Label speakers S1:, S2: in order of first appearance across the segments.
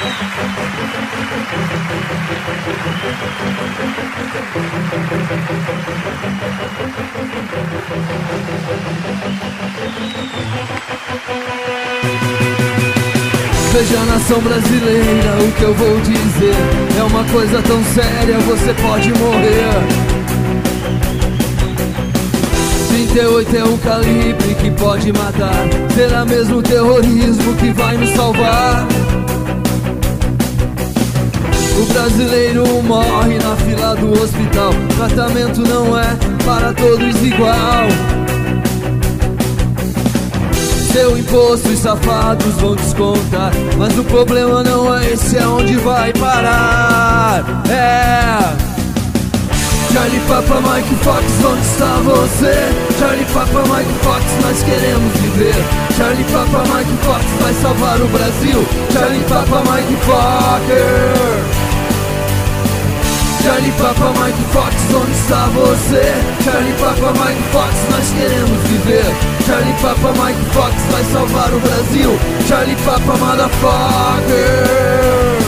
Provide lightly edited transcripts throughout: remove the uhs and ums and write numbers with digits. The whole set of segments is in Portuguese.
S1: Veja a nação brasileira, o que eu vou dizer é uma coisa tão séria, você pode morrer. 38 é o calibre que pode matar, será mesmo o terrorismo que vai nos salvar. O brasileiro morre na fila do hospital, tratamento não é para todos igual. Seu imposto os safados vão descontar, mas o problema não é esse, é onde vai parar. Charlie Papa, Mike Fox, onde está você? Charlie Papa, Mike Fox, nós queremos viver. Charlie Papa, Mike Fox, vai salvar o Brasil. Charlie Papa, Mike Fox. Charlie Papa, Mike Fox, onde está você? Charlie Papa, Mike Fox, nós queremos viver. Charlie Papa, Mike Fox, vai salvar o Brasil. Charlie Papa, motherfucker.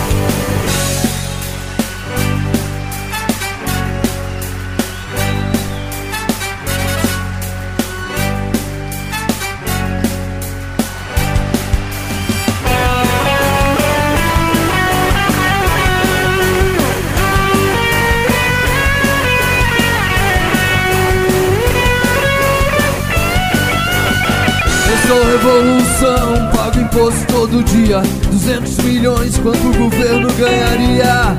S1: Sou revolução, pago imposto todo dia, 200 milhões, quanto o governo ganharia?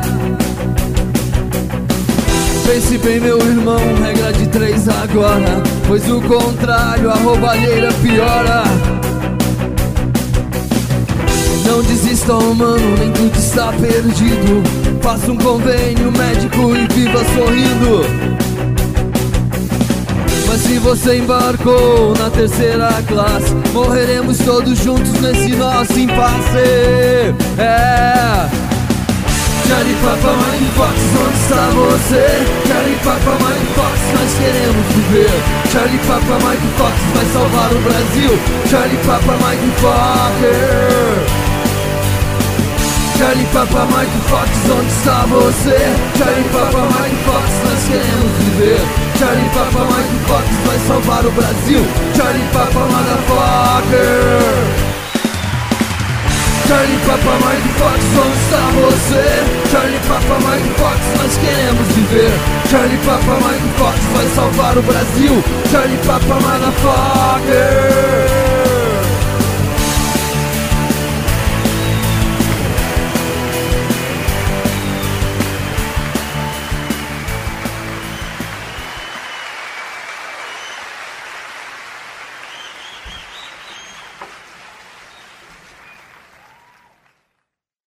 S1: Pense bem, meu irmão, regra de 3 agora, pois o contrário, a roubalheira piora. Não desista, humano, nem tudo está perdido. Faça um convênio médico e viva sorrindo. Mas se você embarcou na 3ª classe, morreremos todos juntos nesse nosso impasse. Charlie Papa, Mike Fox, onde está você? Charlie Papa, Mike Fox, nós queremos viver. Charlie Papa, Mike Fox, vai salvar o Brasil. Charlie Papa, Mike Fox. Charlie Papa, Mike Fox, onde está você? Charlie Papa, Mike Fox, nós queremos viver. Charlie Papa, Mike Fox, vai salvar o Brasil. Charlie Papa, motherfucker. Charlie Papa, Mike Fox, onde está você? Charlie Papa, Mike Fox, nós queremos viver. Charlie Papa, Mike Fox, vai salvar o Brasil. Charlie Papa, motherfucker.